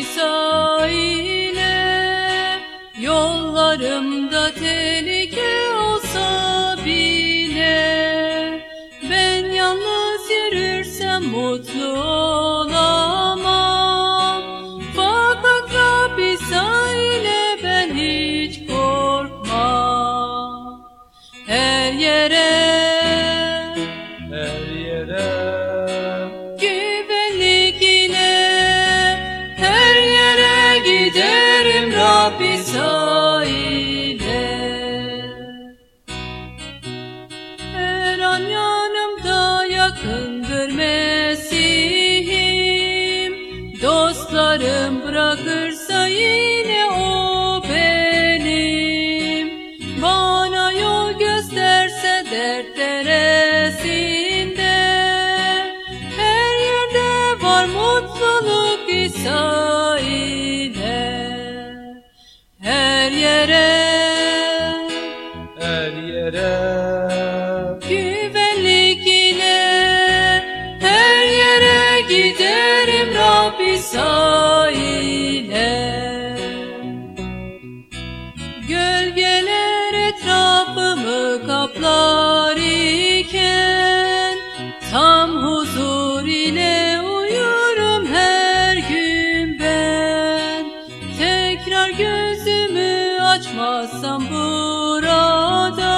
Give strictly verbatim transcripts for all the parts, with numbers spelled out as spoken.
Rabbi sahile. Yollarımda tehlike olsa bile, ben yalnız yürürsem mutlu olamam. Fakat Rabbi sahile ben hiç korkmam. Her yere, her yere güvenlik ile, her yere giderim Rabbi sahile. Her an yanımda yakındır Mesih'im. Dostlarım bırakırsa yine o benim. Bana yol gösterse dert deresinde, her yerde var mutluluk İsa ile. Her yere, her yere güvenlik ile, her yere giderim Rabbi sahile. Gölgeler etrafımı kaplar iken, tam huzur ile uyurum her gün ben. Tekrar gözümü açmazsam burada,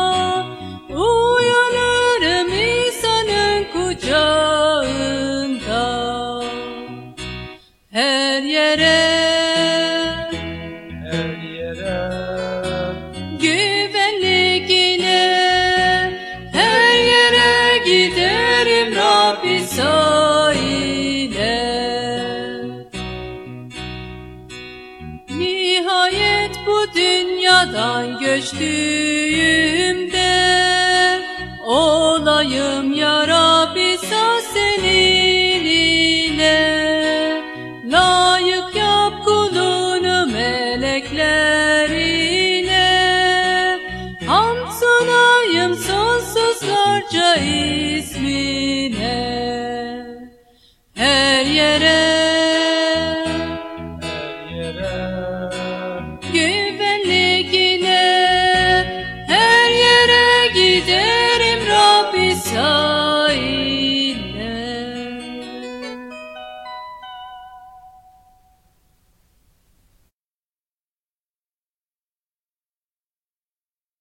uyanırım İsa'nın kucağında. Her yere, her yere güvenlik ile, her yere giderim Rabbi sahile. Nihayet bu dünyadan göçtüğümde, olayım